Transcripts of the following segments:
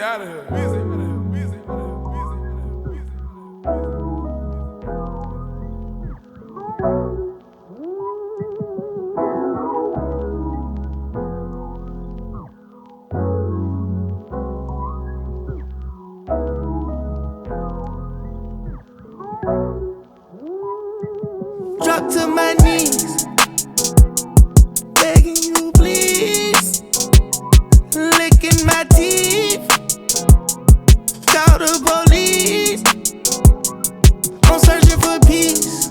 Weezy out of here. Weezy out of here. Weezy out of here. Drop to my knees, begging you please, licking my teeth, call the police. I'm searching for peace,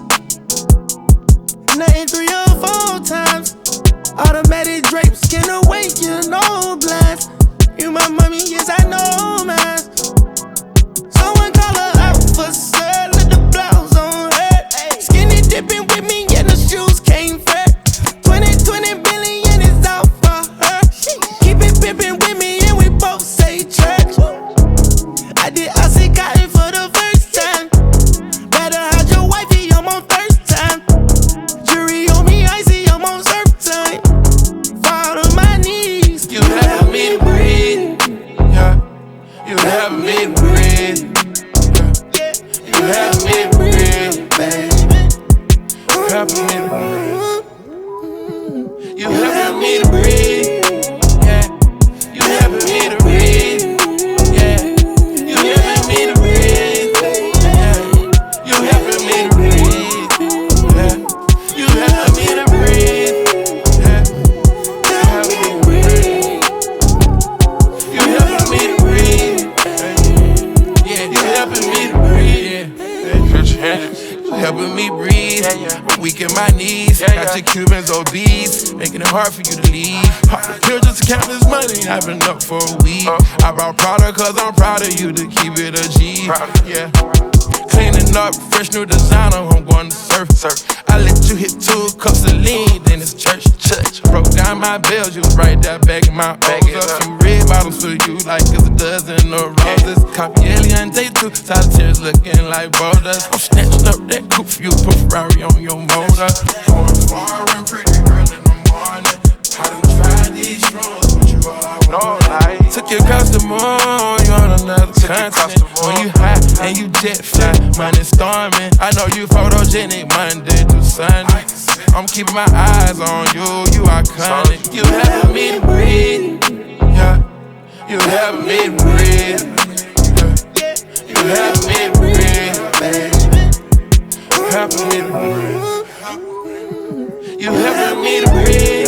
nothing 3 or 4 times. Automatic drapes can awaken no blinds. You my mommy, yes I know mine. Someone call her officer, let the blouse on her. Skinny dipping with me and the shoes came fat. 20 billion is out for her. Keep it pimping with me and we both say church. I did Aussie Cotton for the first time. Better hide your wifey, I'm on first time. Jury on me, icy, I'm on surf time. Fall to my knees. You helping me to breathe. Yeah. You helping me to breathe. Yeah. You helping me to breathe, baby. You helping me to breathe. You helping me to breathe. Yeah. You helping me to breathe. Yeah. You helping me to breathe. Yeah. You helping me to breathe. Yeah. You helping me to breathe. Yeah. You helping me to breathe. You helping me to breathe. Yeah. You helping me to breathe. You helping me breathe. I'm weak in my knees. Got your Cubans obese, making it hard for you to leave. Pop the pill just to count this money. I've been up for a week. I brought Prada cause I'm proud of you to keep it a G. Yeah. Cleaning up, fresh new designer, I'm going to surf. I let you hit 2 cups of lean, then it's church. Broke down my bills, you was right there bagging my O's up. Few red bottles for you like it's a dozen of roses. Copy Alien Day 2, solitaires looking like boulders. I'm snatching up that coupe for you, put Ferrari on your motor. Going far and pretty girl in the morning. I done tried these drugs, but you all I want. Took your customer, you on another continent. When you high and you jet fly, money storming. I know you photogenic Monday through Sunday. I'm keeping my eyes on you, you iconic. You helping me to breathe, yeah. You helping me to breathe, yeah. You helping me to breathe, baby. You helping me to breathe. You helping me to breathe.